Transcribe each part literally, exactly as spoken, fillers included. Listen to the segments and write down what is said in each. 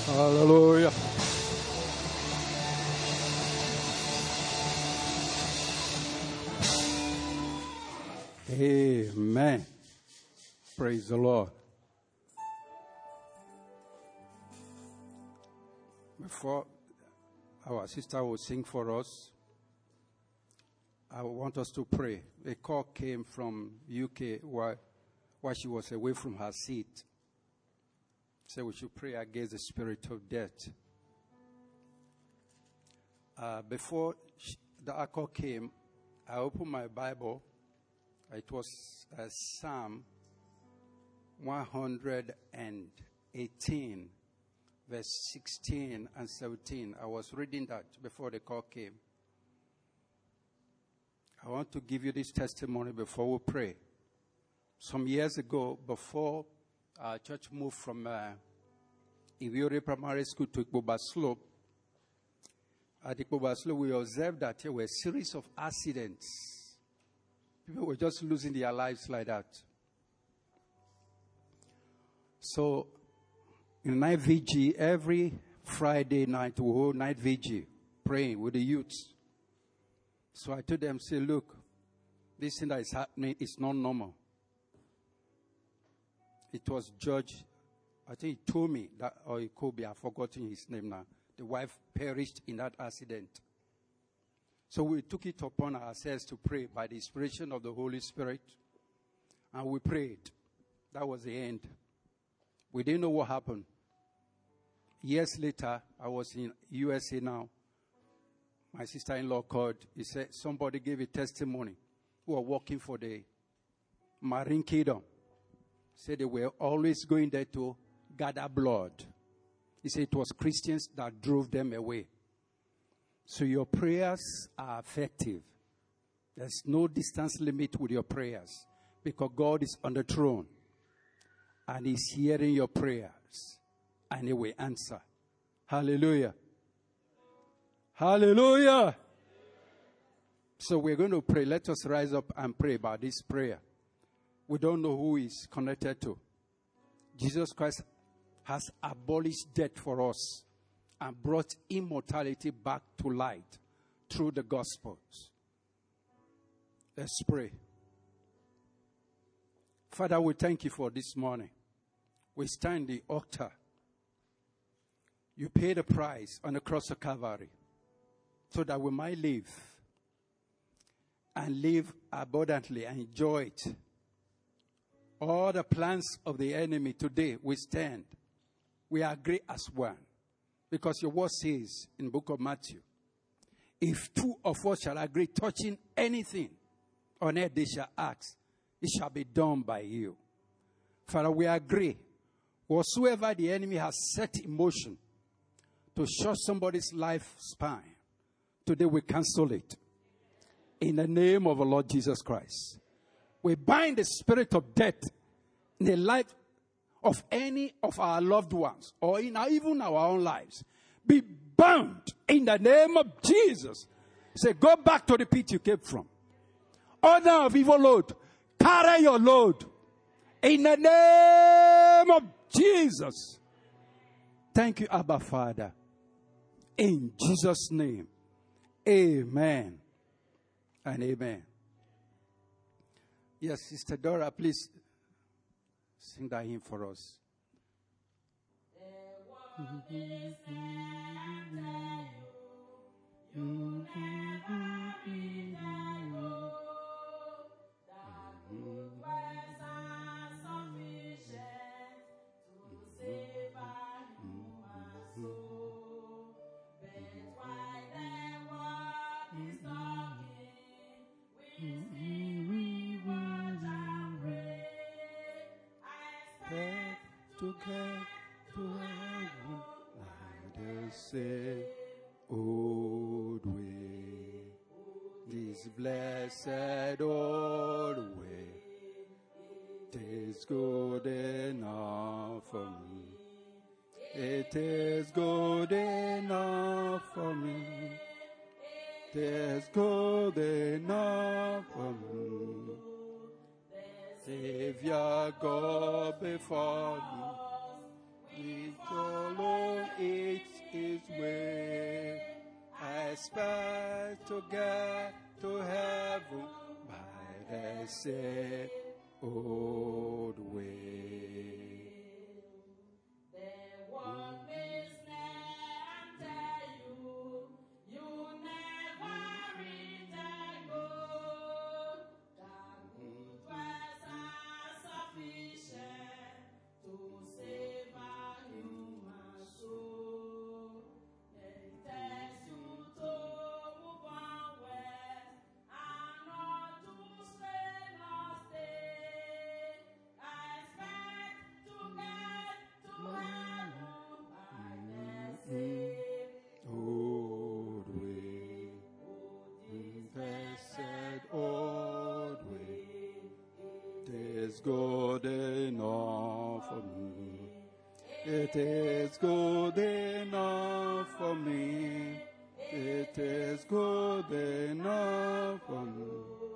Hallelujah. Amen. Praise the Lord. Before our sister will sing for us, I want us to pray. A call came from U K while, while she was away from her seat. So we should pray against the spirit of death. Uh, before she, the call came, I opened my Bible. It was uh, Psalm one hundred eighteen, verse sixteen and seventeen. I was reading that before the call came. I want to give you this testimony before we pray. Some years ago, before our church moved from uh, Iviore Primary School to Ikpoba Slope, at Ikpoba Slope, we observed that there were a series of accidents. People were just losing their lives like that. So, in night vigil, every Friday night, we hold night vigil, praying with the youths. So I told them, say, look, this thing that is happening is not normal. It was George, I think he told me that, or it could be, I've forgotten his name now. The wife perished in that accident. So we took it upon ourselves to pray by the inspiration of the Holy Spirit. And we prayed. That was the end. We didn't know what happened. Years later, I was in U S A now. My sister-in-law called. He said somebody gave a testimony who were working for the Marine Kingdom. Said they were always going there to gather blood. He said it was Christians that drove them away. So your prayers are effective. There's no distance limit with your prayers because God is on the throne and He's hearing your prayers and He will answer. Hallelujah. Hallelujah. So we're going to pray. Let us rise up and pray about this prayer. We don't know who is connected to. Jesus Christ has abolished death for us and brought immortality back to light through the Gospels. Let's pray. Father, we thank you for this morning. We stand the altar. You paid the price on the cross of Calvary so that we might live and live abundantly and enjoy it. All the plans of the enemy today, we stand. We agree as one. Because your word says in the book of Matthew, if two of us shall agree touching anything on earth they shall ask, it shall be done by you. Father, we agree. Whatsoever the enemy has set in motion to short somebody's lifespan, today we cancel it. In the name of the Lord Jesus Christ. We bind the spirit of death in the life of any of our loved ones or in our, even our own lives. Be bound in the name of Jesus. Say, go back to the pit you came from. Order of evil load, carry your load in the name of Jesus. Thank you, Abba Father. In Jesus' name, amen and amen. Yes, Sister Dora, please sing that hymn for us. To get to heaven like the same old way, this blessed old way, it is good enough for me. It is good enough for me. It is good enough for me. Savior, go before me. With all expect to get to heaven by the same old way. Good enough for me. It is good enough for me. It is good enough for me.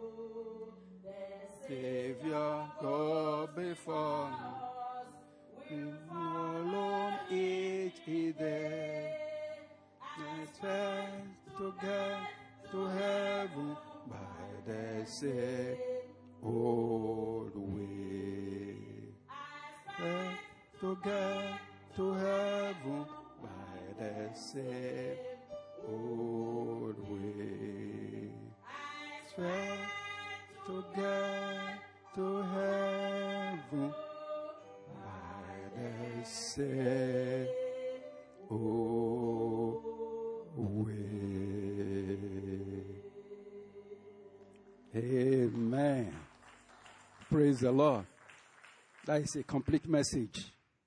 Savior, go before me. Alone each is there. Expect to get to heaven by the same old way. Expect to get to heaven by the same old way. Expect to get to heaven by the same old way. Amen. Praise the Lord. That is a complete message.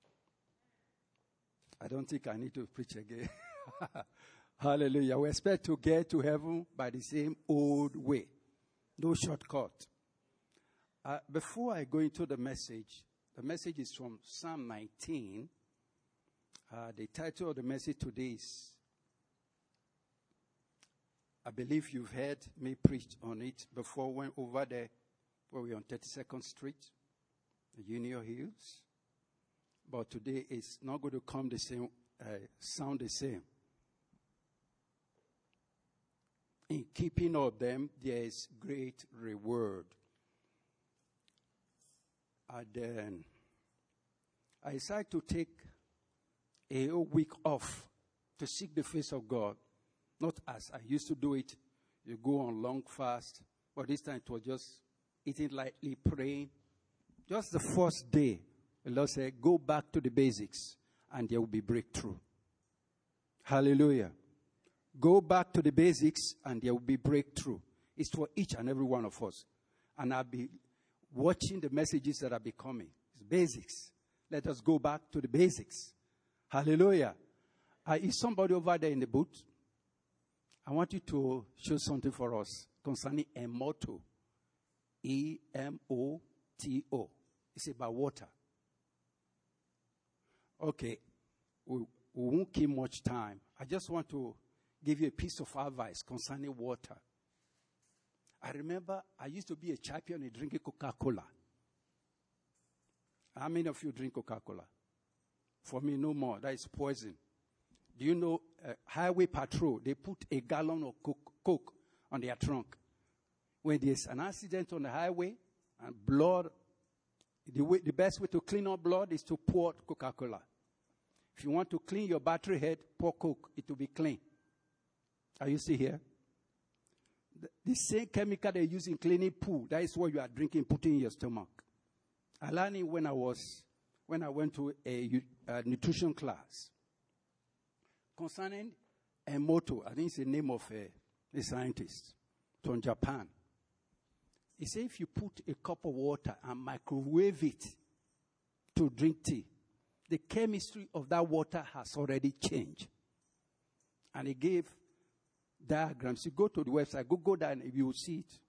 I don't think I need to preach again. Hallelujah. We expect to get to heaven by the same old way. No shortcut. Uh, before I go into the message, the message is from Psalm nineteen. Uh, the title of the message today is, I believe you've heard me preach on it before. Went over there where we're on thirty-second Street, the Union Hills. But today it's not going to come the same, uh, sound the same. In keeping of them, there is great reward. And then I decided to take a whole week off to seek the face of God. Not as I used to do it. You go on long fast. But this time it was just eating lightly, praying. Just the first day, the Lord said, go back to the basics and there will be breakthrough. Hallelujah. Go back to the basics and there will be breakthrough. It's for each and every one of us. And I'll be watching the messages that are becoming. It's basics. Let us go back to the basics. Hallelujah. Uh, is somebody over there in the booth? I want you to show something for us concerning Emoto. E M O T O. It's about water. Okay. We, we won't keep much time. I just want to give you a piece of advice concerning water. I remember I used to be a champion in drinking Coca-Cola. How many of you drink Coca-Cola? For me, no more. That is poison. Do you know, uh, highway patrol, they put a gallon of coke, coke on their trunk. When there's an accident on the highway and blood, the, way, the best way to clean up blood is to pour Coca-Cola. If you want to clean your battery head, pour Coke. It will be clean. Are you see here? The, the same chemical they use in cleaning pool, that is what you are drinking, putting in your stomach. I learned it when I was, when I went to a, a nutrition class. Concerning Emoto, I think it's the name of a, a scientist from Japan. He said if you put a cup of water and microwave it to drink tea, the chemistry of that water has already changed. And he gave diagrams. You go to the website, go go down, and you will see it.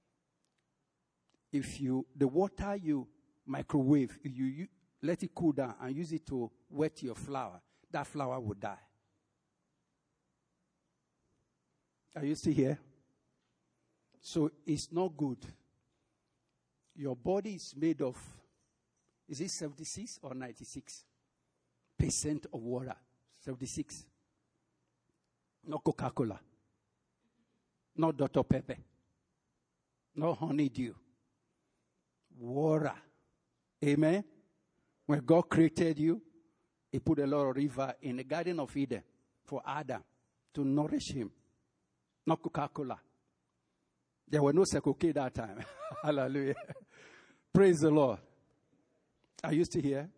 If you, the water you microwave, you, you let it cool down and use it to wet your flour, that flour will die. Are you still here? So it's not good. Your body is made of, is it seventy-six or ninety-six percent of water? seventy-six. Not Coca-Cola. not Doctor Pepper, not honeydew. Water. Amen? When God created you, He put a lot of river in the Garden of Eden for Adam to nourish him. Not Coca-Cola. There were no Circle K that time. Hallelujah. Praise the Lord. Are you still here?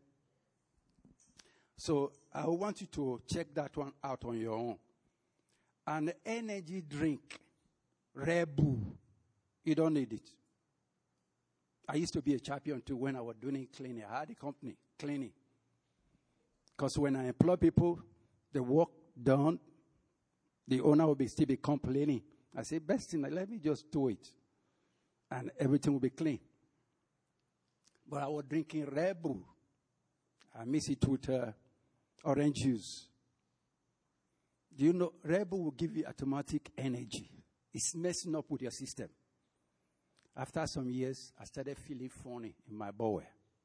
So I want you to check that one out on your own. An energy drink, Red Bull, you don't need it. I used to be a champion too when I was doing cleaning. I had a company, cleaning. Because when I employ people, the work done, the owner will be still be complaining. I say, best thing, let me just do it. And everything will be clean. But I was drinking Red Bull. I mix it with uh, orange juice. Do you know, Red Bull will give you automatic energy. It's messing up with your system. After some years, I started feeling funny in my bowel.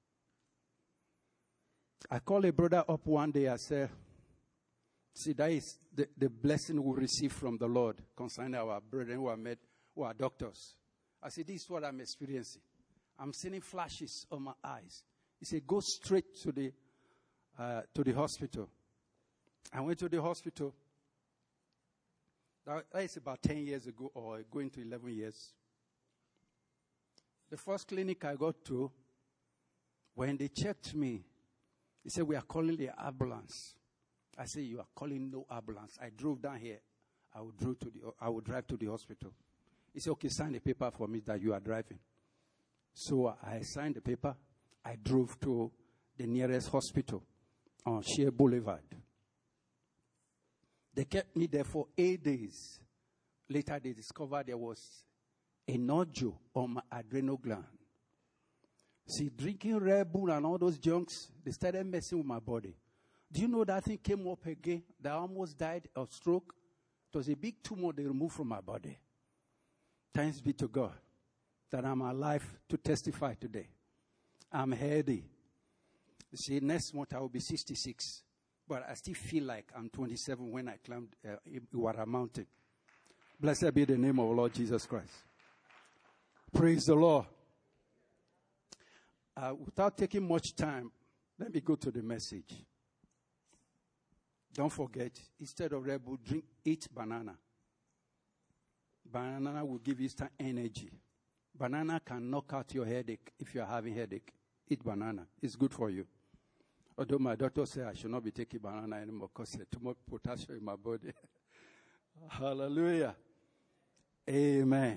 I called a brother up one day. I said, see, that is the, the blessing we receive from the Lord concerning our brethren who are made, who are doctors. I said, this is what I'm experiencing. I'm seeing flashes on my eyes. He said, go straight to the uh, to the hospital. I went to the hospital. That is about ten years ago, or going to eleven years. The first clinic I got to, when they checked me, they said, we are calling the ambulance. I said, you are calling no ambulance. I drove down here. I would drive to the, I would drive to the hospital. He said, okay, sign the paper for me that you are driving. So I signed the paper. I drove to the nearest hospital on Shea Boulevard. They kept me there for eight days. Later, they discovered there was a nodule on my adrenal gland. See, drinking Red Bull and all those junks, they started messing with my body. Do you know that thing came up again? That I almost died of stroke. It was a big tumor they removed from my body. Thanks be to God that I'm alive to testify today. I'm healthy. You see, next month I will be sixty-six. But I still feel like I'm twenty-seven when I climbed uh, Iwara Mountain. Blessed be the name of Lord Jesus Christ. Praise the Lord. Uh, without taking much time, let me go to the message. Don't forget, instead of Red Bull, drink, eat banana. Banana will give you instant energy. Banana can knock out your headache if you're having headache. Eat banana. It's good for you. Although my doctor said I should not be taking banana anymore because there's too much potassium in my body. Hallelujah. Amen.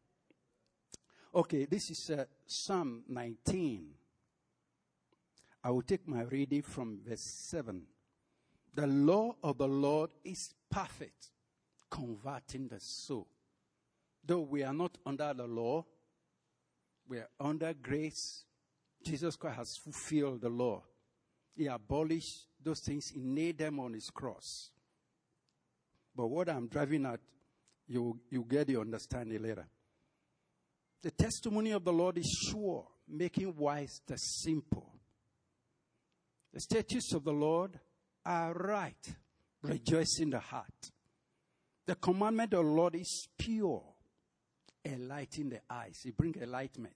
Okay, this is uh, Psalm nineteen. I will take my reading from verse seven. The law of the Lord is perfect, converting the soul. Though we are not under the law, we are under grace. Jesus Christ has fulfilled the law. He abolished those things. He nailed them on his cross. But what I'm driving at, you you get the understanding later. The testimony of the Lord is sure, making wise the simple. The statutes of the Lord are right, rejoicing the heart. The commandment of the Lord is pure, enlightening the eyes. It brings enlightenment.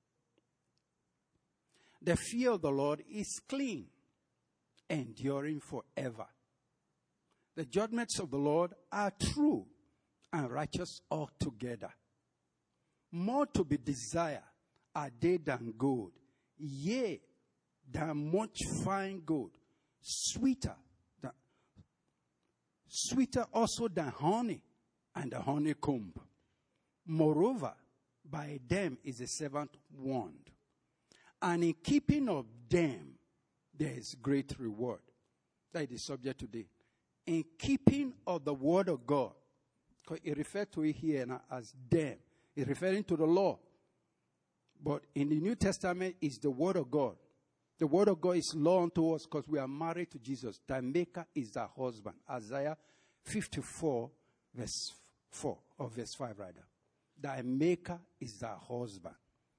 The fear of the Lord is clean, enduring forever. The judgments of the Lord are true and righteous altogether. More to be desired are they than gold, yea, than much fine gold, sweeter than, sweeter also than honey and the honeycomb. Moreover, by them is a servant warned, and in keeping of them there is great reward. That is the subject today. In keeping of the word of God, because it refers to it here now as them. It's referring to the law. But in the New Testament, it's the word of God. The word of God is law unto us because we are married to Jesus. Thy maker is thy husband. Isaiah fifty-four, verse four, or verse five rather. Thy maker is thy husband.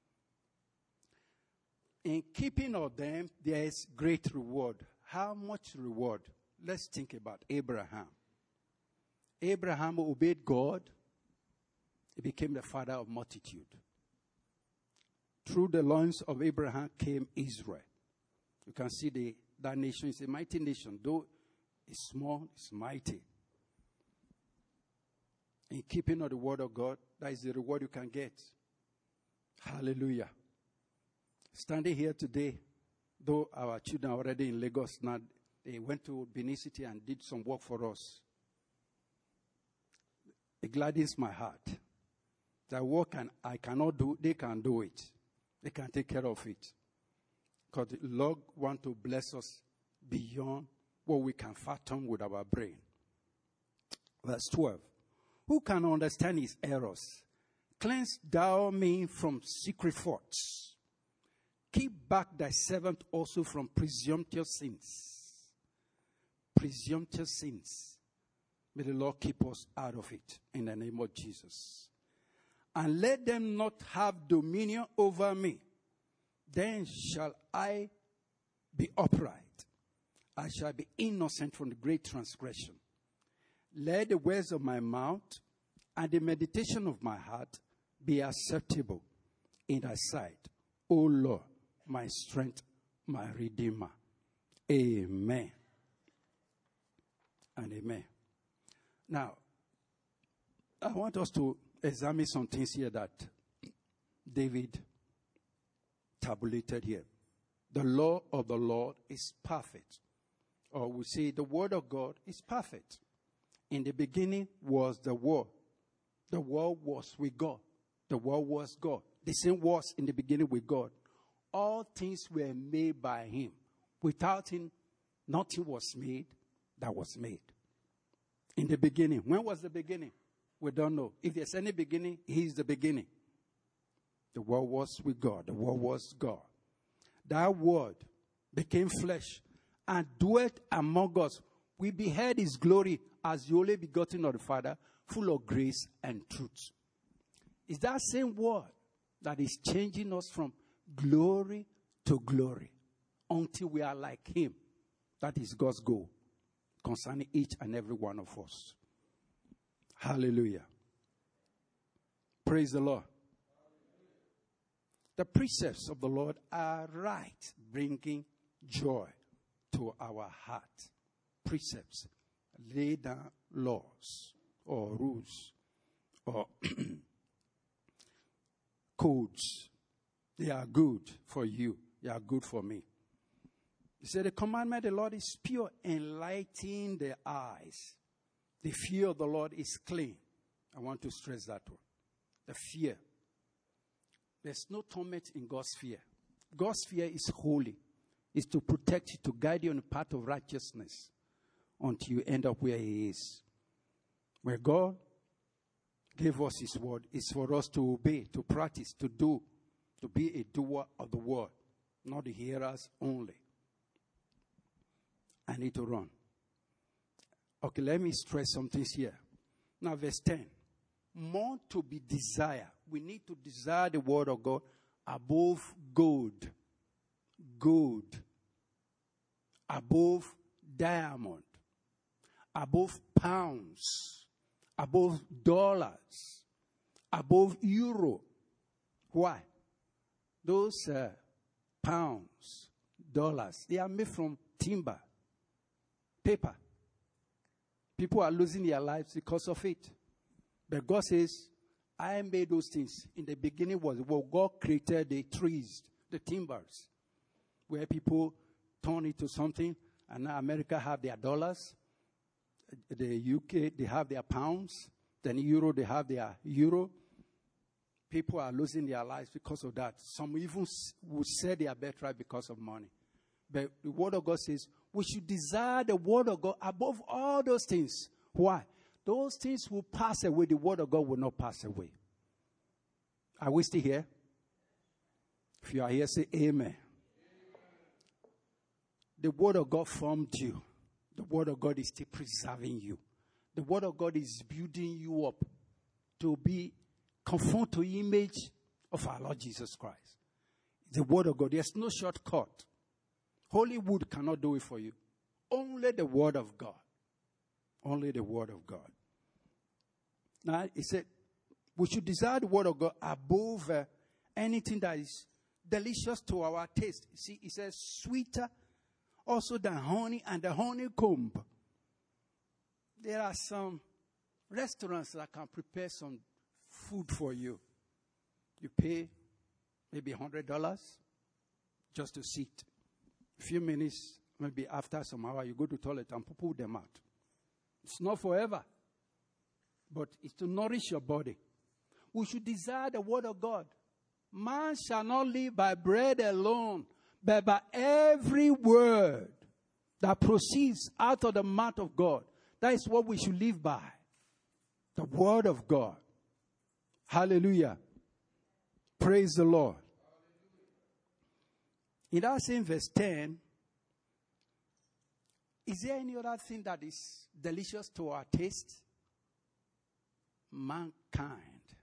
In keeping of them, there is great reward. How much reward? Let's think about Abraham. Abraham obeyed God. He became the father of multitude. Through the loins of Abraham came Israel. You can see the, that nation is a mighty nation. Though it's small, it's mighty. In keeping of the word of God, that is the reward you can get. Hallelujah. Standing here today, though our children are already in Lagos now, they went to Benin City and did some work for us. It gladdens my heart. That work and I cannot do, they can do it. They can take care of it. Because the Lord wants to bless us beyond what we can fathom with our brain. Verse twelve. Who can understand his errors? Cleanse thou me from secret faults. Keep back thy servant also from presumptuous sins. Presumptuous sins. May the Lord keep us out of it in the name of Jesus. And let them not have dominion over me. Then shall I be upright. I shall be innocent from the great transgression. Let the words of my mouth and the meditation of my heart be acceptable in thy sight, O Lord, my strength, my Redeemer. Amen. And amen. Now, I want us to examine some things here that David tabulated here. The law of the Lord is perfect. Or we say the word of God is perfect. In the beginning was the Word. The Word was with God. The Word was God. The same was in the beginning with God. All things were made by him. Without him, nothing was made that was made. In the beginning. When was the beginning? We don't know. If there's any beginning, he is the beginning. The Word was with God. The Word was God. That Word became flesh and dwelt among us. We beheld his glory as the only begotten of the Father, full of grace and truth. It's that same word that is changing us from glory to glory until we are like him. That is God's goal concerning each and every one of us. Hallelujah. Praise the Lord. The precepts of the Lord are right, bringing joy to our heart. Precepts, lay down laws or rules or codes. They are good for you. They are good for me. He said, the commandment of the Lord is pure, enlightening the eyes. The fear of the Lord is clean. I want to stress that one. The fear. There's no torment in God's fear. God's fear is holy. It's to protect you, to guide you on the path of righteousness until you end up where he is. Where God gave us his word, is for us to obey, to practice, to do, to be a doer of the word, not the hearers only. I need to run. Okay, let me stress some things here. Now, verse ten. More to be desired. We need to desire the word of God above gold, gold, above diamond, above pounds, above dollars, above euro. Why? Those uh, pounds, dollars, they are made from timber, paper. People are losing their lives because of it. But God says, I made those things. In the beginning was well, God created the trees, the timbers, where people turn into something. And now America have their dollars. The U K, they have their pounds. Then Euro, they have their euro. People are losing their lives because of that. Some even will sell their birthright because of money. But the word of God says, we should desire the word of God above all those things. Why? Those things will pass away. The word of God will not pass away. Are we still here? If you are here, say amen. Amen. The word of God formed you. The word of God is still preserving you. The word of God is building you up to be conformed to the image of our Lord Jesus Christ. The word of God. There's no shortcut. Hollywood cannot do it for you. Only the word of God. Only the word of God. Now, he said, We should desire the word of God above uh, anything that is delicious to our taste. See, it says sweeter also than honey and the honeycomb. There are some restaurants that can prepare some food for you. You pay maybe one hundred dollars just to sit. A few minutes, maybe after some hour, you go to the toilet and pull them out. It's not forever, but it's to nourish your body. We should desire the word of God. Man shall not live by bread alone, but by every word that proceeds out of the mouth of God. That is what we should live by. The word of God. Hallelujah. Praise the Lord. In that same verse ten, is there any other thing that is delicious to our taste? Mankind.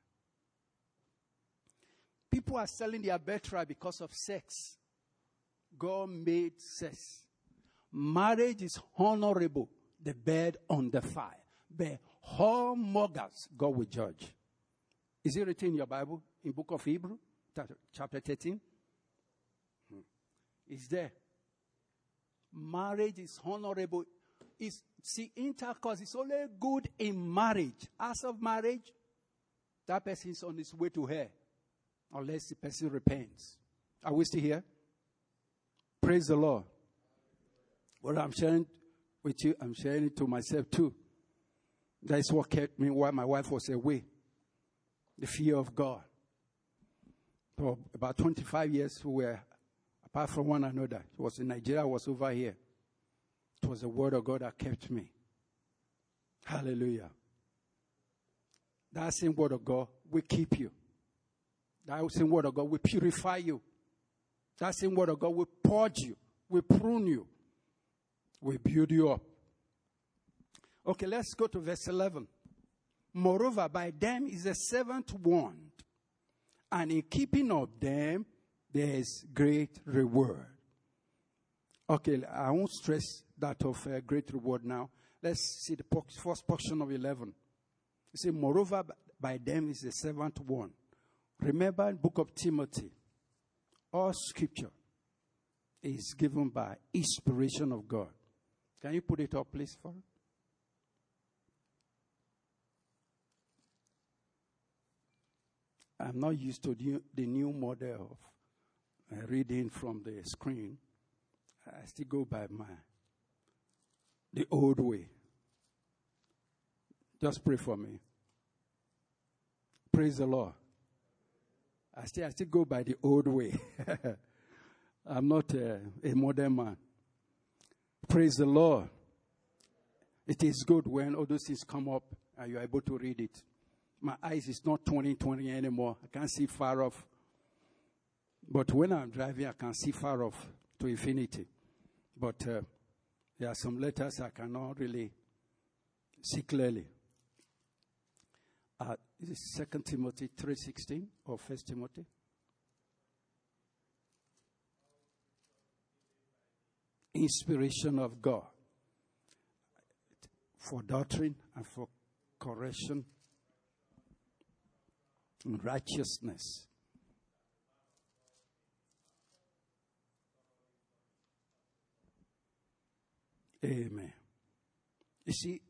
People are selling their birthright because of sex. God made sex. Marriage is honorable. The bed on the fire. But whoremongers, God will judge. Is it written in your Bible? In book of Hebrew, chapter thirteen? Hmm. It's there. Marriage is honorable. It's, see, intercourse is only good in marriage. As of marriage, that person is on his way to hell. Unless the person repents. Are we still here? Praise the Lord. What I'm sharing with you, I'm sharing it to myself too. That is what kept me while my wife was away. The fear of God. For about twenty-five years we were apart from one another. It was in Nigeria, I was over here. It was the word of God that kept me. Hallelujah. That same word of God will keep you. That same word of God will purify you. That same word of God will purge you, will prune you, will build you up. Okay, let's go to verse eleven. Moreover, by them is the seventh warned, and in keeping of them, there is great reward. Okay, I won't stress that of uh, great reward now. Let's see the first portion of eleven. You see, moreover, by them is the seventh one. Remember in the book of Timothy, all scripture is given by inspiration of God. Can you put it up, please, for me? I'm not used to the, the new model of uh, reading from the screen. I still go by my the old way. Just pray for me. Praise the Lord. I still, I still go by the old way. I'm not uh, a modern man. Praise the Lord. It is good when all those things come up and you're able to read it. My eyes is not twenty twenty anymore. I can't see far off. But when I'm driving, I can see far off to infinity. But uh, there are some letters I cannot really see clearly. Uh, is it Second Timothy three sixteen or First Timothy? Inspiration of God for doctrine and for correction and righteousness. Amen. You see,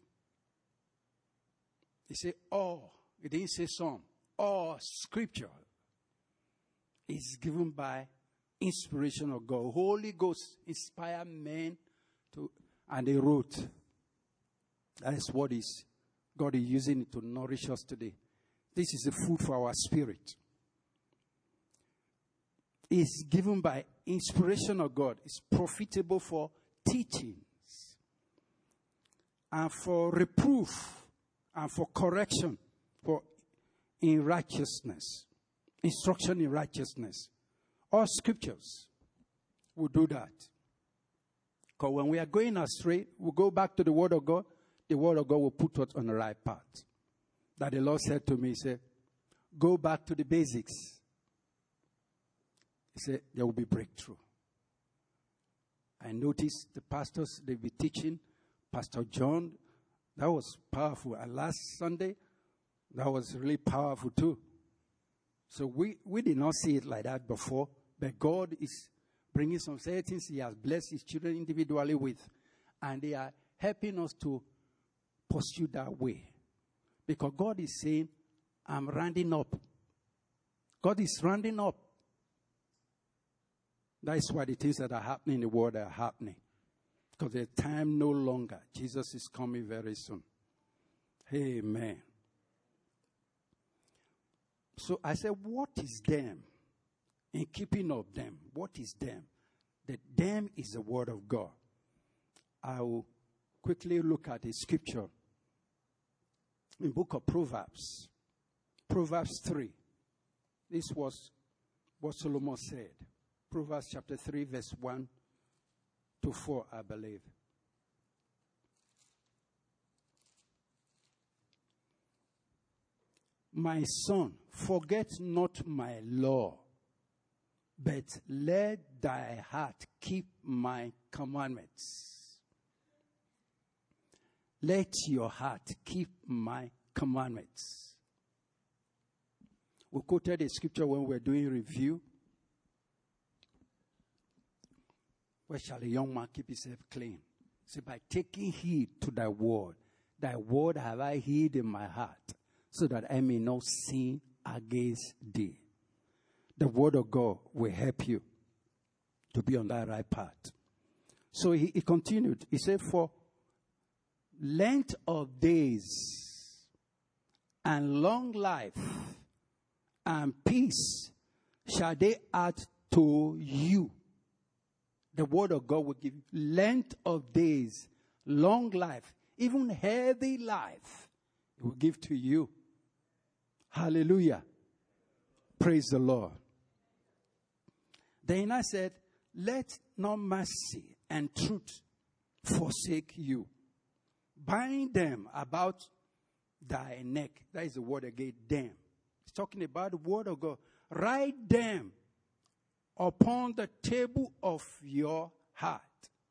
you see all. It didn't say some. All scripture is given by inspiration of God. Holy Ghost inspired men to, and they wrote. That is what is God is using it to nourish us today. This is the food for our spirit. It's given by inspiration of God. It's profitable for teachings and for reproof and for correction, for in righteousness, instruction in righteousness. All scriptures will do that. Because when we are going astray, we go back to the word of God. The word of God will put us on the right path. That the Lord said to me, he said, go back to the basics. He said, there will be breakthrough. I noticed the pastors, they'll be teaching. Pastor John, that was powerful. And last Sunday, That was really powerful too. So we, we did not see it like that before, but God is bringing some certain things He has blessed His children individually with, and they are helping us to pursue that way. Because God is saying, I'm rounding up. God is rounding up. That is why the things that are happening in the world are happening. Because the time no longer. Jesus is coming very soon. Amen. So I said, what is them? In keeping of them, what is them? The them is the word of God. I will quickly look at the scripture in book of Proverbs. Proverbs three. This was what Solomon said. Proverbs chapter three, verse one to four, I believe. My son, forget not my law, but let thy heart keep my commandments. Let your heart keep my commandments. We quoted a scripture when we were doing review. Where shall a young man keep himself clean? So by taking heed to thy word, thy word have I hid in my heart, so that I may not sin against thee. The word of God will help you to be on that right path. So he, he continued. He said, for length of days and long life and peace shall they add to you. The word of God will give you length of days, long life, even healthy life. It will give to you. Hallelujah. Praise the Lord. Then I said, let not mercy and truth forsake you. Bind them about thy neck. That is the word again, them. It's talking about the word of God. Write them upon the table of your heart.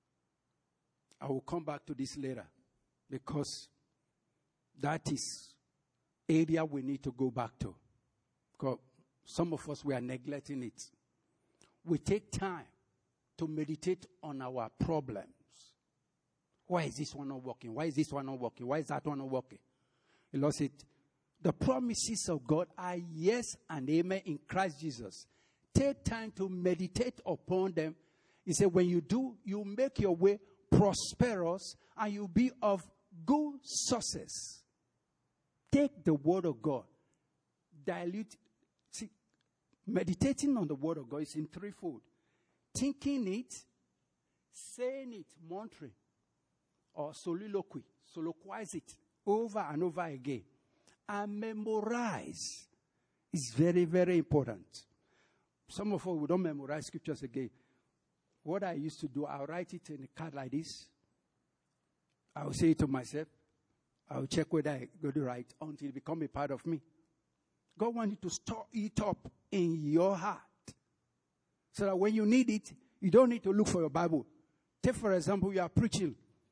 I will come back to this later, because that is area we need to go back to. Because some of us, we are neglecting it. We take time to meditate on our problems. Why is this one not working? Why is this one not working? Why is that one not working? You lost it. The promises of God are yes and amen in Christ Jesus. Take time to meditate upon them. He said, when you do, you make your way prosperous and you'll be of good success. Take the word of God. Dilute. See, meditating on the word of God is in threefold. Thinking it, saying it, mantra, or soliloquy. Soliloquize it over and over again. And memorize. It's very, very important. Some of us, we don't memorize scriptures again. What I used to do, I'll write it in a card like this. I'll say it to myself. I'll check whether I go to write until it becomes a part of me. God wants you to store it up in your heart. So that when you need it, you don't need to look for your Bible. Take, for example, you are preaching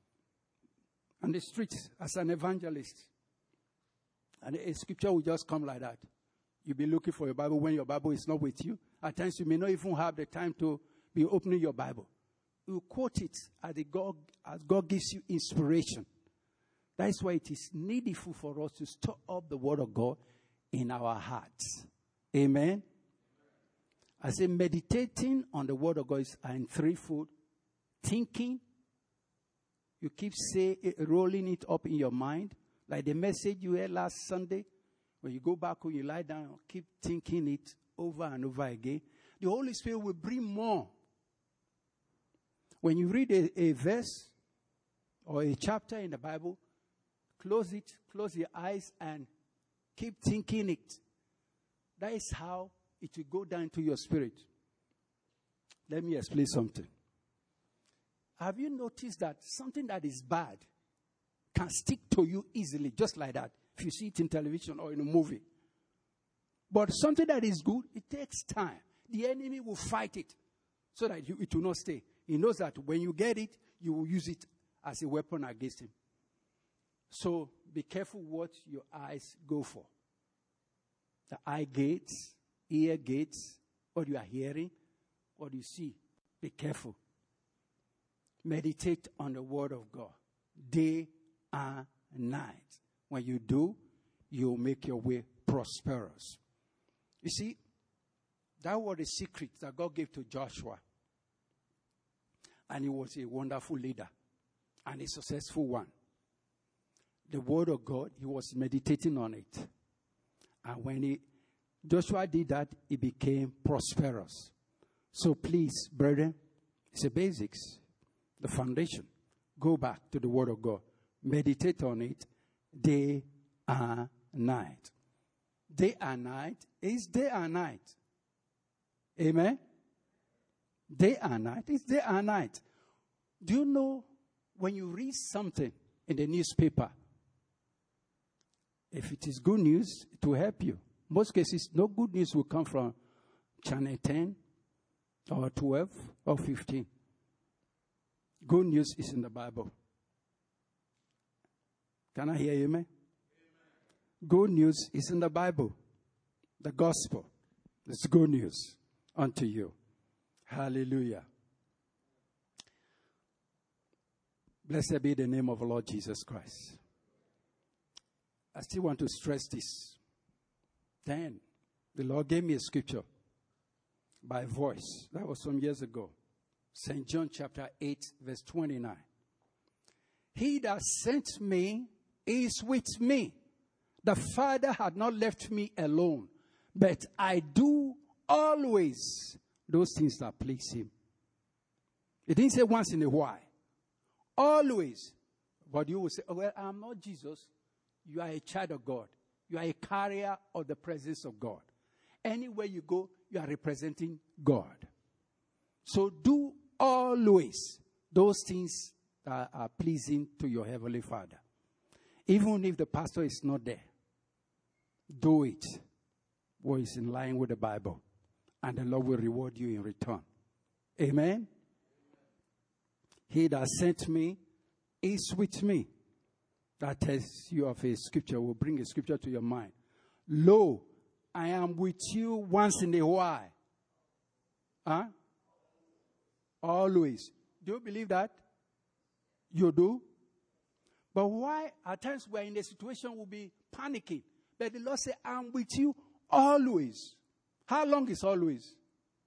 on the streets as an evangelist. And a scripture will just come like that. You'll be looking for your Bible when your Bible is not with you. At times you may not even have the time to be opening your Bible. You quote it as, the God, as God gives you inspiration. That is why it is needful for us to store up the word of God in our hearts. Amen. I say meditating on the word of God is in threefold. Thinking. You keep say, rolling it up in your mind. Like the message you heard last Sunday. When you go back home, you lie down, keep thinking it over and over again. The Holy Spirit will bring more. When you read a, a verse or a chapter in the Bible, close it, close your eyes, and keep thinking it. That is how it will go down to your spirit. Let me explain something. Have you noticed that something that is bad can stick to you easily, just like that, if you see it in television or in a movie? But something that is good, it takes time. The enemy will fight it so that you, it will not stay. He knows that when you get it, you will use it as a weapon against him. So be careful what your eyes go for. The eye gates, ear gates, what you are hearing, what you see. Be careful. Meditate on the word of God day and night. When you do, you'll make your way prosperous. You see, that was the secret that God gave to Joshua. And he was a wonderful leader and a successful one. The word of God, he was meditating on it. And when he, Joshua did that, he became prosperous. So please, brethren, it's the basics, the foundation. Go back to the word of God. Meditate on it day and night. Day and night is day and night. Amen? Day and night is day and night. Do you know when you read something in the newspaper, if it is good news, it will help you. Most cases, no good news will come from channel ten or twelve or fifteen. Good news is in the Bible. Can I hear you, man? Good news is in the Bible. The gospel. It's good news unto you. Hallelujah. Blessed be the name of the Lord Jesus Christ. I still want to stress this. Then, the Lord gave me a scripture by voice. That was some years ago. Saint John chapter eight, verse twenty-nine. He that sent me is with me. The Father had not left me alone, but I do always those things that please him. He didn't say once in a while. Always. But you will say, oh, well, I'm not Jesus. You are a child of God. You are a carrier of the presence of God. Anywhere you go, you are representing God. So do always those things that are pleasing to your Heavenly Father. Even if the pastor is not there, do it what is in line with the Bible. And the Lord will reward you in return. Amen? He that sent me is with me. That tells you of a scripture. Will bring a scripture to your mind. Lo, I am with you once in a while. Huh? Always. Do you believe that? You do? But why at times we're in a situation we'll be panicking. But the Lord said, I'm with you always. How long is always?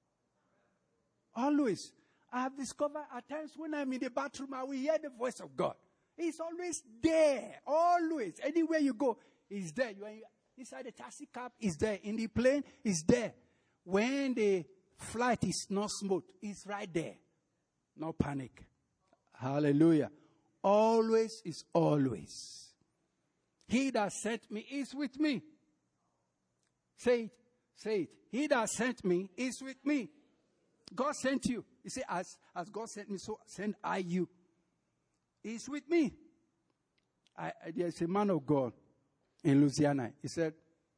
Always. I have discovered at times when I'm in the bathroom, I will hear the voice of God. He's always there. Always. Anywhere you go, he's there. You are inside the taxi cab, he's there. In the plane, he's there. When the flight is not smooth, he's right there. No panic. Hallelujah. Always is always. He that sent me is with me. Say it. Say it. He that sent me is with me. God sent you. He said, as, as God sent me, so send I you. He's with me. I, I, there's a man of God in Louisiana. He said,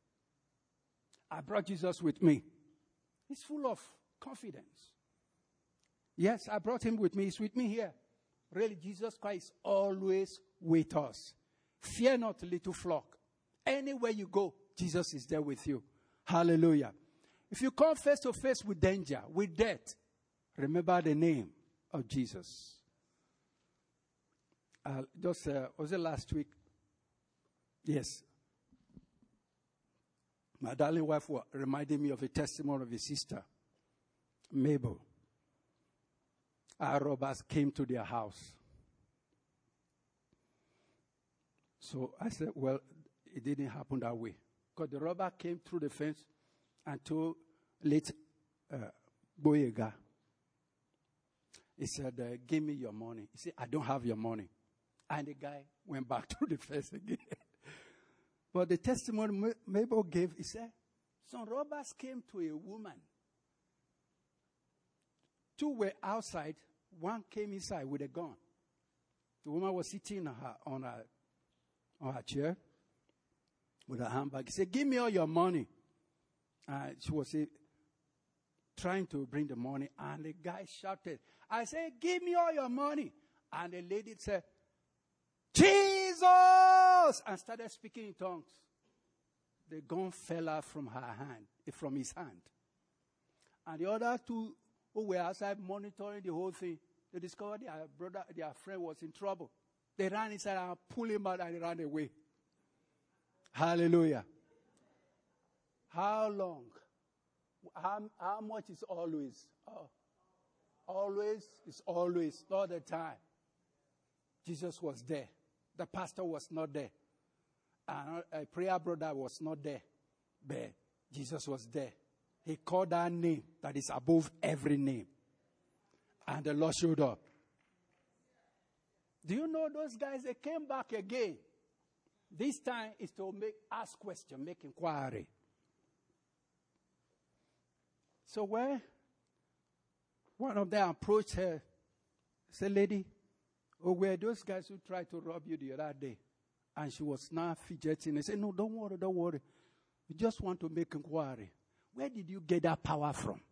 I brought Jesus with me. He's full of confidence. Yes, I brought him with me. He's with me here. Really, Jesus Christ is always with us. Fear not, little flock. Anywhere you go, Jesus is there with you. Hallelujah. If you come face to face with danger, with death, remember the name of Jesus. Uh, just, uh, was it last week? Yes. My darling wife was reminding me of a testimony of a sister, Mabel. Our robbers came to their house. So I said, well, it didn't happen that way. Because the robber came through the fence and told late uh, Boyega, he said, uh, give me your money. He said, I don't have your money. And the guy went back to the fence again. But the testimony Mabel gave, he said, some robbers came to a woman. Two were outside. One came inside with a gun. The woman was sitting on her, on her, on her chair with her handbag. He said, give me all your money. Uh, she was uh, trying to bring the money. And the guy shouted, I said, give me all your money. And the lady said, Jesus! And started speaking in tongues. the gun fell out from her hand, from his hand. And the other two who were outside monitoring the whole thing, they discovered their brother, their friend was in trouble. They ran inside and pulled him out and ran away. Hallelujah. How long? How, how much is always? Oh, always is always, not the time. Jesus was there. The pastor was not there. And a prayer brother was not there. But Jesus was there. He called that name that is above every name. And the Lord showed up. Do you know those guys, they came back again. This time is to make ask question, make inquiry. So where one of them approached her, said, lady, oh, were those guys who tried to rob you the other day? And she was now fidgeting. They said, no, don't worry, don't worry. We just want to make inquiry. Where did you get that power from?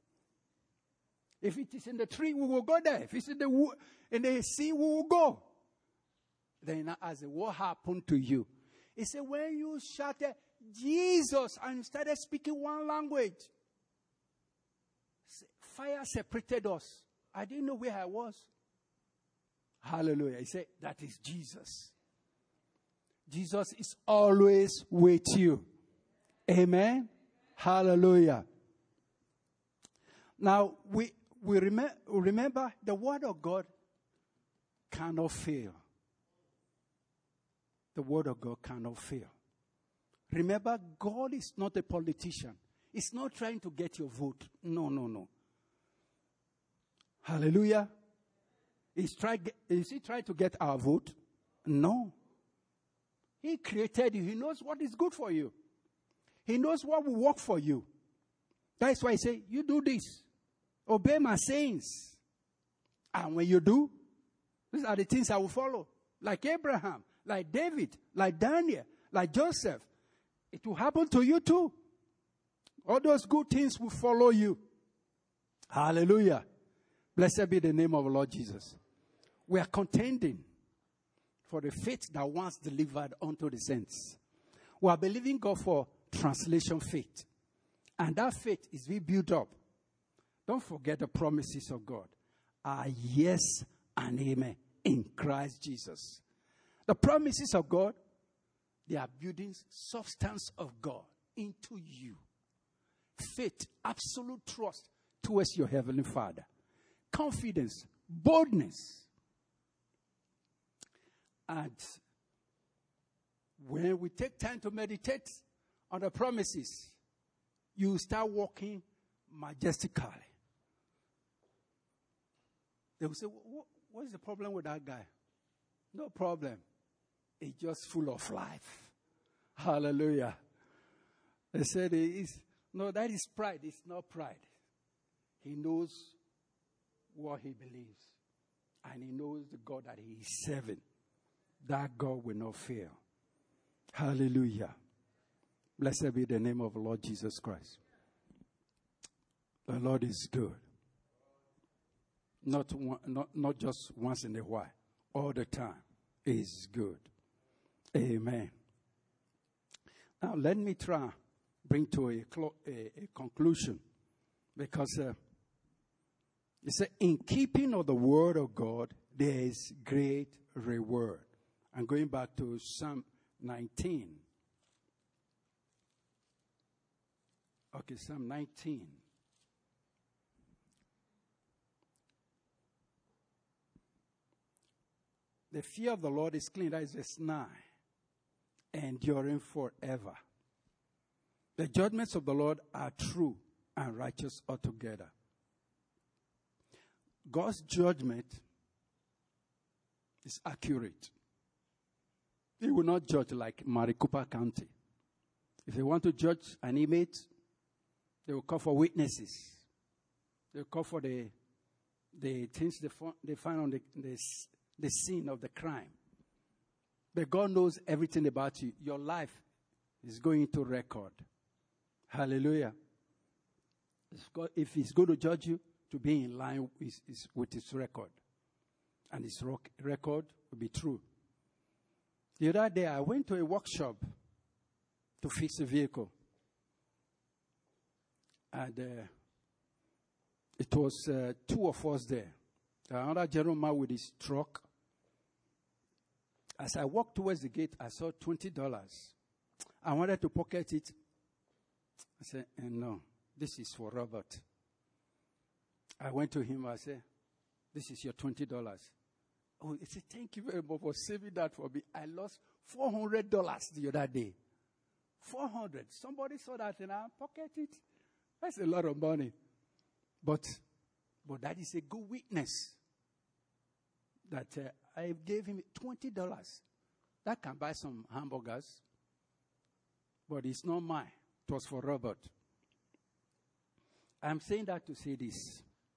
If it is in the tree, we will go there. If it's in the, wo- in the sea, we will go. Then I asked, what happened to you? He said, when you shouted, Jesus, and you started speaking one language, fire separated us. I didn't know where I was. Hallelujah. He said, that is Jesus. Jesus is always with you. Amen. Hallelujah. Now, we, we rem- remember the word of God cannot fail. The word of God cannot fail. Remember, God is not a politician. He's not trying to get your vote. No, no, no. Hallelujah. He's try, is he trying to get our vote? No. He created you. He knows what is good for you. He knows what will work for you. That's why he says, you do this. Obey my sayings. And when you do, these are the things I will follow. Like Abraham, like David, like Daniel, like Joseph. It will happen to you too. All those good things will follow you. Hallelujah. Blessed be the name of the Lord Jesus. We are contending for the faith that once delivered unto the saints. We are believing God for translation faith. And that faith is being built up. Don't forget the promises of God. Are yes and amen in Christ Jesus. The promises of God, they are building substance of God into you. Faith, absolute trust towards your Heavenly Father. Confidence, boldness. And when we take time to meditate on the promises, you start walking majestically. They will say, what is the problem with that guy? No problem. He's just full of life. Hallelujah. They said, he is, no, that is pride. It's not pride. He knows what he believes. And he knows the God that he is serving. That God will not fail. Hallelujah. Blessed be the name of the Lord Jesus Christ. The Lord is good. Not, one, not, not just once in a while. All the time. He is good. Amen. Now let me try bring to a, clo- a, a conclusion. Because uh, it said, in keeping of the word of God, there is great reward. I'm going back to Psalm nineteen. Okay, Psalm nineteen. The fear of the Lord is clean. That is verse nine. Enduring forever. The judgments of the Lord are true and righteous altogether. God's judgment is accurate. He will not judge like Maricopa County. If they want to judge an inmate, they will call for witnesses. They will call for the the things they, fo- they find on the, the the scene of the crime. But God knows everything about you. Your life is going to record. Hallelujah. God, if he's going to judge you, to be in line with his, with his record. And his rock, record will be true. The other day, I went to a workshop to fix the vehicle. And uh, it was uh, two of us there. Another gentleman with his truck. As I walked towards the gate, I saw twenty dollars. I wanted to pocket it. I said, eh, no, this is for Robert. I went to him. I said, this is your twenty dollars. Oh, he said, thank you very much for saving that for me. I lost four hundred dollars the other day. four hundred dollars. Somebody saw that and I pocketed it. That's a lot of money. But, but that is a good witness that uh, I gave him twenty dollars. That can buy some hamburgers. But it's not mine. It was for Robert. I'm saying that to say this.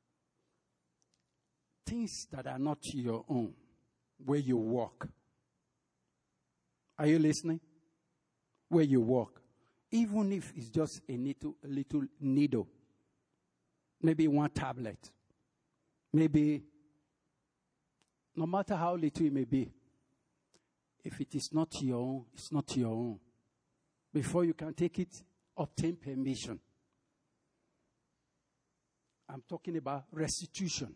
Things that are not your own, where you walk. Are you listening? Where you walk. Even if it's just a little, a little needle. Maybe one tablet. Maybe, no matter how little it may be, if it is not your own, it's not your own. Before you can take it, obtain permission. I'm talking about restitution.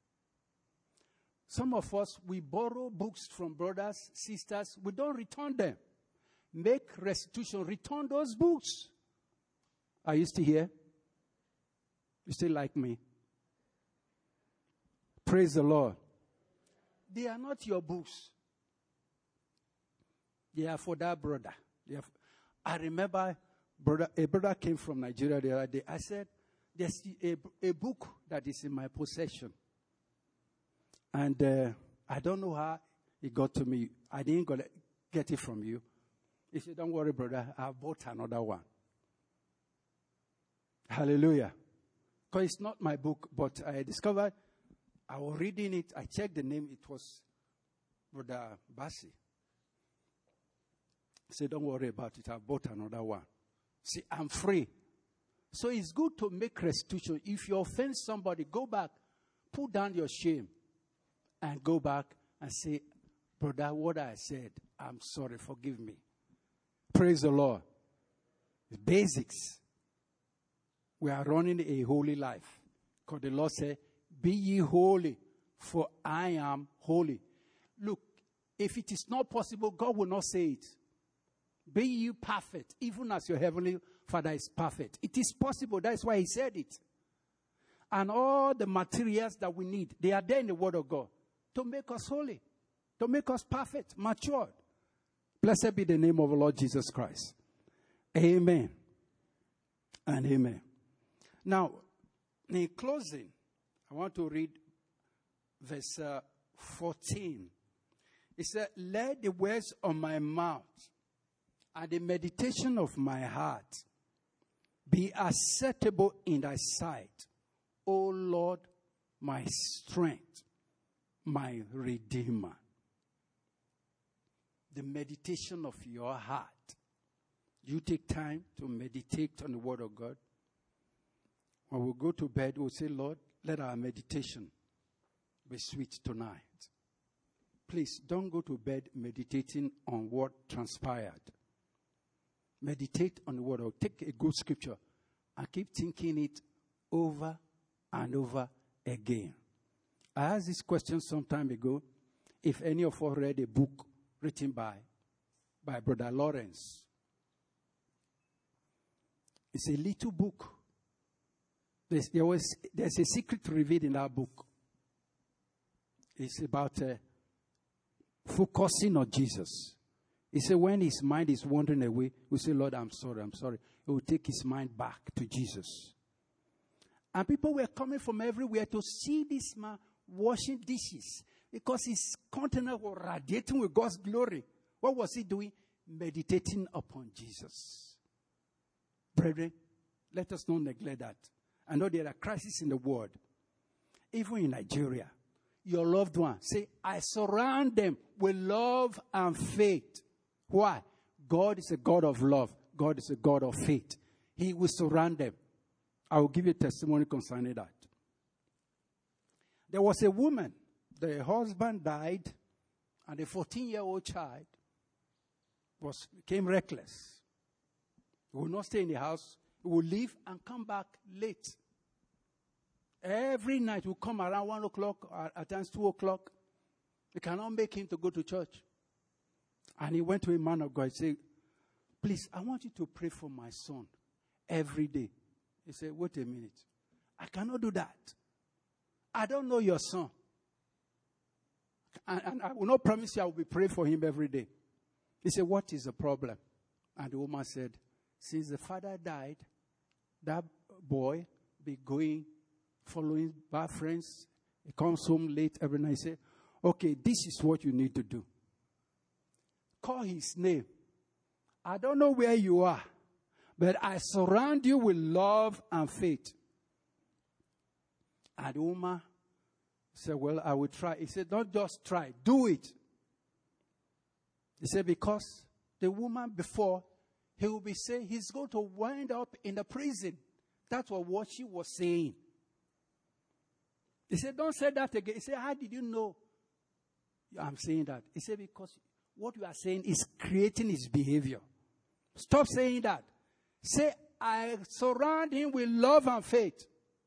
Some of us, we borrow books from brothers, sisters. We don't return them. Make restitution. Return those books. Are you still here? You still like me? Praise the Lord. They are not your books. They are for that brother. They are for, I remember brother, a brother came from Nigeria the other day. I said, there's a, a book that is in my possession. And uh, I don't know how it got to me. I didn't go get it from you. He said, don't worry, brother. I bought another one. Hallelujah. Because it's not my book, but I discovered, I was reading it. I checked the name. It was Brother Bassi. He said, don't worry about it. I bought another one. See, I'm free. So it's good to make restitution. If you offend somebody, go back. Put down your shame. And go back and say, brother, what I said, I'm sorry, forgive me. Praise the Lord. The basics. We are running a holy life. Because the Lord said, be ye holy, for I am holy. Look, if it is not possible, God will not say it. Be ye perfect, even as your heavenly Father is perfect. It is possible. That's why he said it. And all the materials that we need, they are there in the Word of God. To make us holy, to make us perfect, matured. Blessed be the name of the Lord Jesus Christ. Amen. And amen. Now, in closing, I want to read verse uh, fourteen. It said, let the words of my mouth and the meditation of my heart be acceptable in thy sight, O Lord, my strength, my Redeemer. The meditation of your heart. You take time to meditate on the Word of God. When we go to bed, we'll say, Lord, let our meditation be sweet tonight. Please don't go to bed meditating on what transpired. Meditate on the Word of God. Take a good scripture and keep thinking it over and over again. I asked this question some time ago. If any of us read a book written by, by Brother Lawrence. It's a little book. There's, there was, there's a secret revealed in that book. It's about uh, focusing on Jesus. He said when his mind is wandering away, we say, Lord, I'm sorry, I'm sorry. He will take his mind back to Jesus. And people were coming from everywhere to see this man washing dishes because his countenance was radiating with God's glory. What was he doing? Meditating upon Jesus. Brethren, let us not neglect that. I know there are crises in the world, even in Nigeria. Your loved one, say, I surround them with love and faith. Why? God is a God of love. God is a God of faith. He will surround them. I will give you a testimony concerning that. There was a woman, the husband died, and a fourteen-year-old child was became reckless. He will not stay in the house. He will leave and come back late. Every night he will come around one o'clock, or at times two o'clock. They cannot make him to go to church. And he went to a man of God and said, please, I want you to pray for my son every day. He said, wait a minute. I cannot do that. I don't know your son. And, and I will not promise you I will be praying for him every day. He said, what is the problem? And the woman said, since the father died, that boy be going, following bad friends. He comes home late every night. He said, okay, this is what you need to do. Call his name. I don't know where you are, but I surround you with love and faith. And the woman said, well, I will try. He said, don't just try, do it. He said, because the woman before, he will be saying he's going to wind up in the prison. That's what she was saying. He said, don't say that again. He said, how did you know I'm saying that? He said, because what you are saying is creating his behavior. Stop saying that. Say, I surround him with love and faith.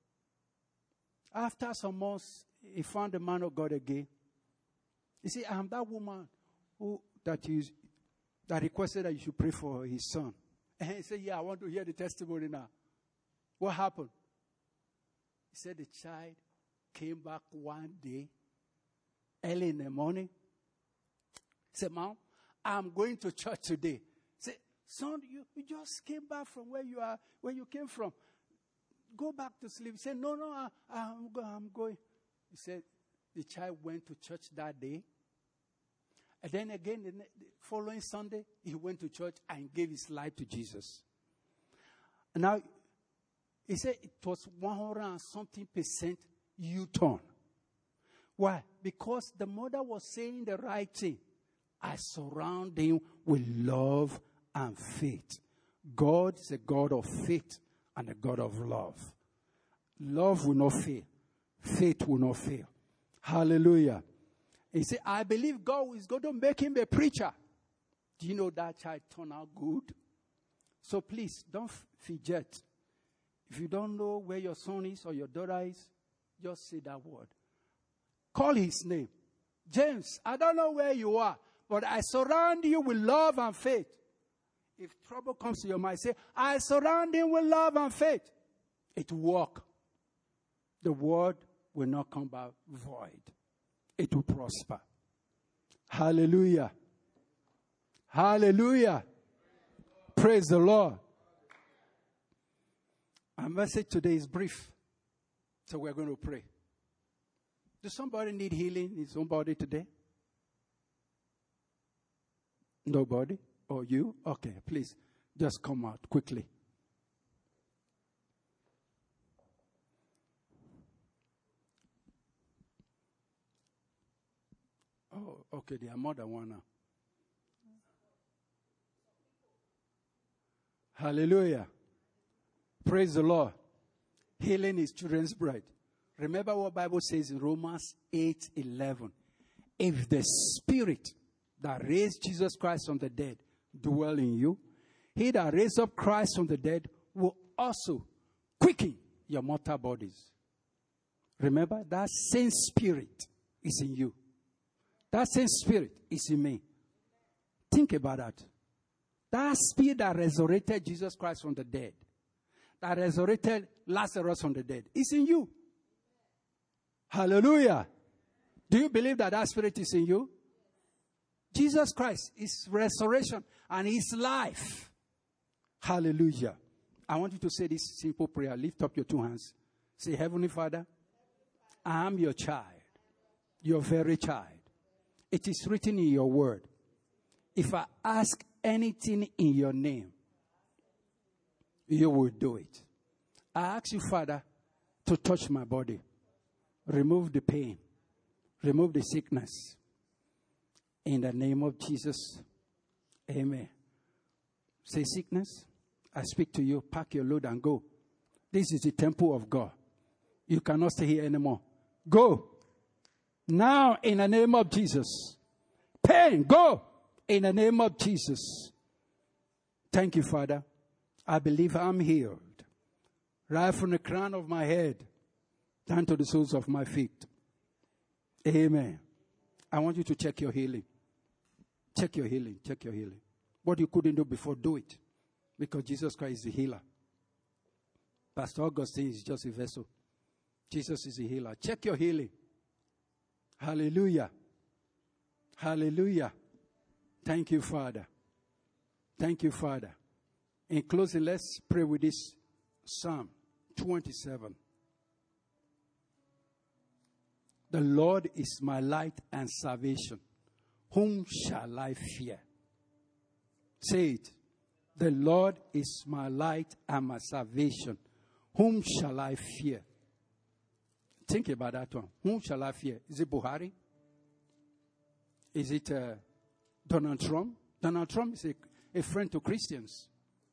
After some months, he found the man of God again. He said, I'm that woman who that is that requested that you should pray for his son. And he said, yeah, I want to hear the testimony now. What happened? He said the child came back one day, early in the morning. He said, Mom, I'm going to church today. He said, son, you, you just came back from where you are, where you came from. Go back to sleep. He said, no, no, I, I'm, go, I'm going. He said, the child went to church that day. And then again, the following Sunday, he went to church and gave his life to Jesus. And now, he said it was one hundred and something percent U-turn. Why? Because the mother was saying the right thing. I surround him with love and faith. God is a God of faith and a God of love. Love will not fail. Faith will not fail. Hallelujah. He said, I believe God is going to make him a preacher. Do you know that child turned out good? So please, don't fidget. If you don't know where your son is or your daughter is, just say that word. Call his name. James, I don't know where you are, but I surround you with love and faith. If trouble comes to your mind, say, I surround him with love and faith. It will work. The word will not come back void. It will prosper. Hallelujah. Hallelujah. Praise the Lord. Our message today is brief. So we're going to pray. Does somebody need healing in somebody today? Nobody? Or you? Okay, please. Just come out quickly. Oh, okay, there are more than one now. Hallelujah. Praise the Lord. Healing is children's bread. Remember what Bible says in Romans eight eleven. If the Spirit that raised Jesus Christ from the dead dwell in you, he that raised up Christ from the dead will also quicken your mortal bodies. Remember, that same Spirit is in you. That same Spirit is in me. Think about that. That Spirit that resurrected Jesus Christ from the dead, that resurrected Lazarus from the dead, is in you. Hallelujah. Do you believe that that Spirit is in you? Jesus Christ is resurrection and his life. Hallelujah. I want you to say this simple prayer. Lift up your two hands. Say, Heavenly Father, I am your child, your very child. It is written in your word. If I ask anything in your name, you will do it. I ask you, Father, to touch my body. Remove the pain. Remove the sickness. In the name of Jesus, amen. Say, sickness, I speak to you. Pack your load and go. This is the temple of God. You cannot stay here anymore. Go. Now, in the name of Jesus. Pain, go. In the name of Jesus. Thank you, Father. I believe I'm healed. Right from the crown of my head down to the soles of my feet. Amen. I want you to check your healing. Check your healing. Check your healing. What you couldn't do before, do it. Because Jesus Christ is the healer. Pastor Augustine is just a vessel. Jesus is the healer. Check your healing. Hallelujah. Hallelujah. Thank you, Father. Thank you, Father. In closing, let's pray with this Psalm twenty-seven. The Lord is my light and salvation. Whom shall I fear? Say it. The Lord is my light and my salvation. Whom shall I fear? Think about that one. Whom shall I fear? Is it Buhari? Is it uh, Donald Trump? Donald Trump is a, a friend to Christians.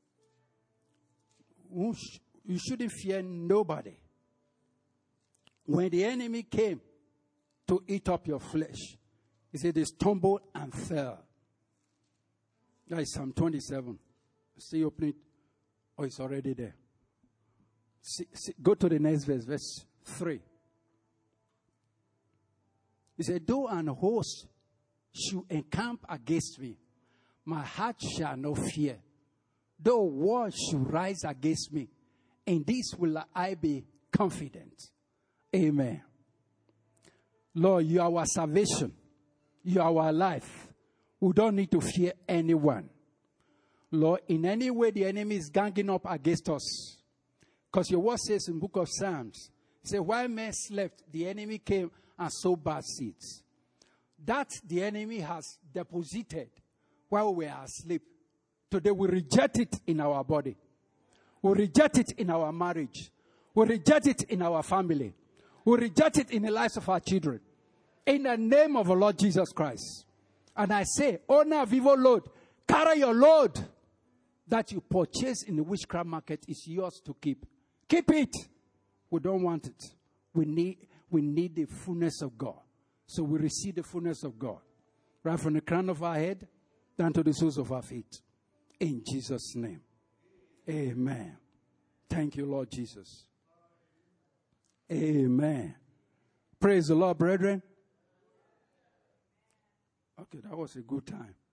Who sh- you shouldn't fear nobody. When the enemy came to eat up your flesh, he said they stumbled and fell. That is Psalm twenty-seven. See, open it. Oh, it's already there. See, see, go to the next verse, verse three. He said, though an host should encamp against me, my heart shall not fear. Though war should rise against me, in this will I be confident. Amen. Lord, you are our salvation. You are our life. We don't need to fear anyone. Lord, in any way the enemy is ganging up against us. Because your word says in the book of Psalms, it says, while men slept, the enemy came and sowed bad seeds. That the enemy has deposited while we are asleep. Today we reject it in our body. We reject it in our marriage. We reject it in our family. We reject it in the lives of our children. In the name of the Lord Jesus Christ. And I say, owner of evil load, carry your load that you purchase in the witchcraft market is yours to keep. Keep it. We don't want it. We need, we need the fullness of God. So we receive the fullness of God. Right from the crown of our head down to the soles of our feet. In Jesus' name. Amen. Thank you, Lord Jesus. Amen. Praise the Lord, brethren. Okay, that was a good time.